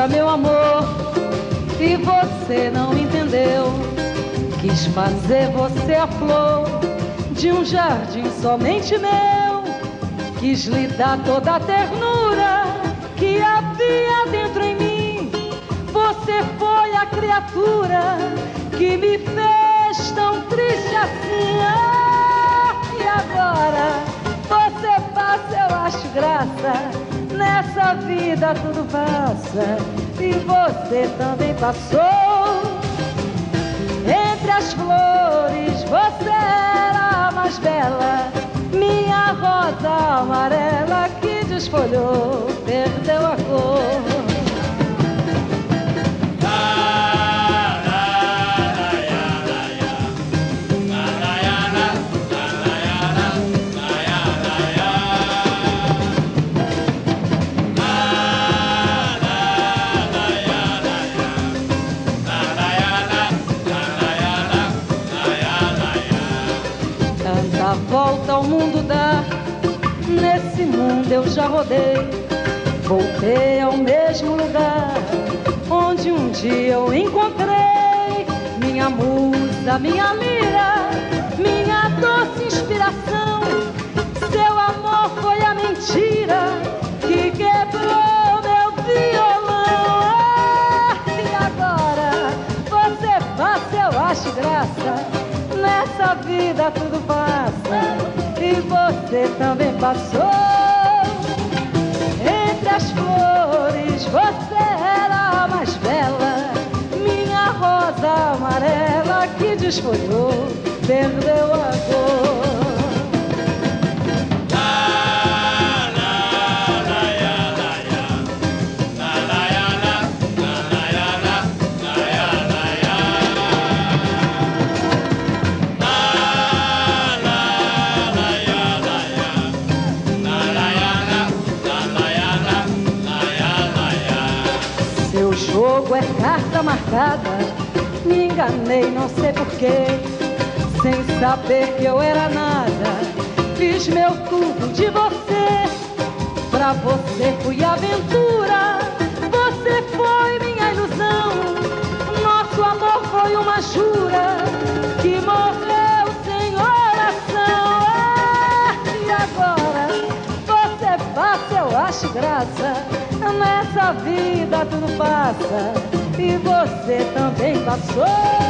vida, meu amor, e você não entendeu. Quis fazer você a flor de um jardim somente meu. Quis lhe dar toda a ternura que havia dentro em mim. Você foi a criatura que me fez tão triste assim. Ah, e agora você passa, eu acho graça. Nessa vida tudo passa e você também passou. Entre as flores você era a mais bela, minha rosa amarela que desfolhou, perdeu a cor. A volta ao mundo dá, nesse mundo eu já rodei. Voltei ao mesmo lugar onde um dia eu encontrei minha musa, minha lira, minha doce inspiração. Seu amor foi a mentira que quebrou meu violão. Ah, e agora você passa, eu acho graça. Nessa vida tudo passa e você também passou. Entre as flores você era a mais bela, minha rosa amarela que desfolhou, perdeu a cor. Seu jogo é carta marcada, me enganei, não sei porquê. Sem saber que eu era nada, fiz meu tudo de você. Pra você fui aventura, você foi minha ilusão. Nosso amor foi uma jura que morreu sem oração. Ah, e agora você passa, eu acho graça. Nessa vida tudo passa e você também passou.